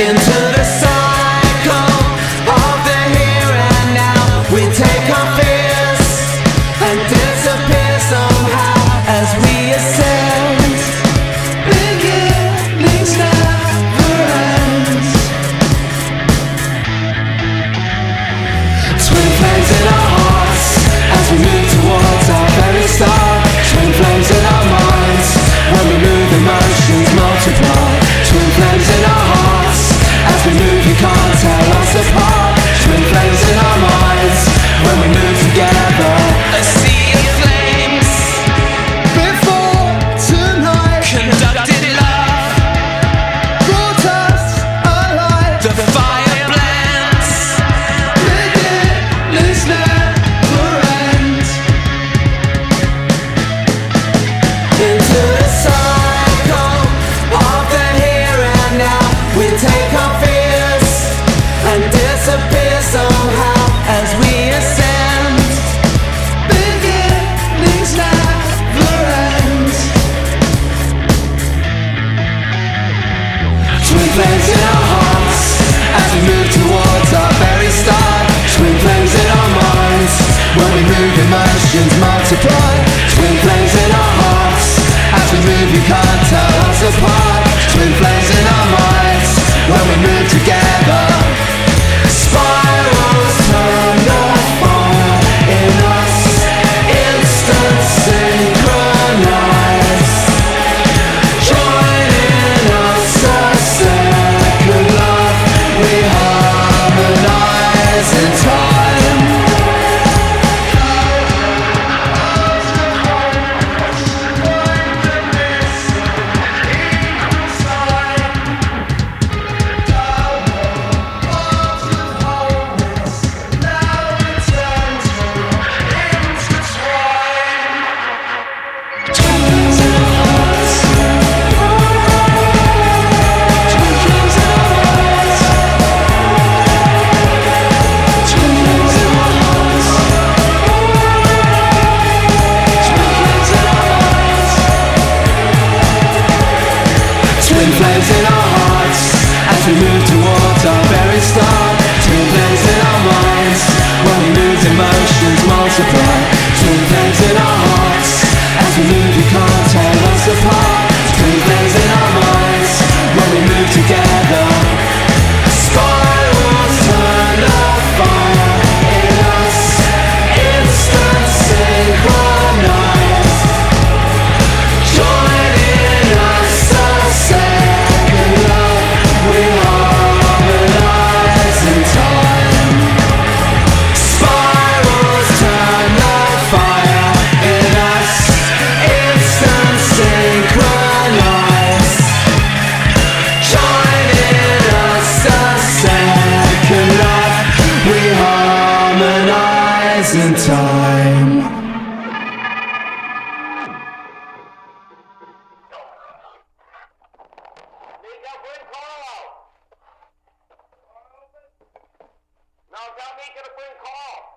into the cycle of the here and now. We take our fears and disappear somehow as we ascend. Beginnings never ends. Twin flames in our hearts as we move towards our very start. Twin flames in our minds when we move, emotions multiply. Twin flames in our hearts as we move, you can't tell us apart. Twin flames in our minds when we move together. A sea of flames before tonight. Conducted love brought us alive. The fire blends. Beginnings never end. Into the cycle of the here and now. We take our fears and disappear somehow as we ascend. Beginnings never end. Twin flames in our hearts as we move towards our very start. Twin flames in our minds when we move, emotions multiply. Twin flames in our hearts as we move, you can't tell us apart. Twin flames in our minds when we move together. Spirals turn the fire in us, instant synchronized. Joining us a second love, we harmonize in time. Twin flames in our hearts as we move towards our very start. Twin flames in our minds when we move, emotions multiply. Twin flames in our hearts as we move, you can't tell us apart. Twin flames in our minds when we move together. Spirals turn the fire in us, instant synchronized. Joining us a second love, we harmonize in time. Spirals turn the fire in us, instant synchronized. Joining us a second love, we harmonize in time. Mika, bring Carl out. No, tell Mika to bring Carl.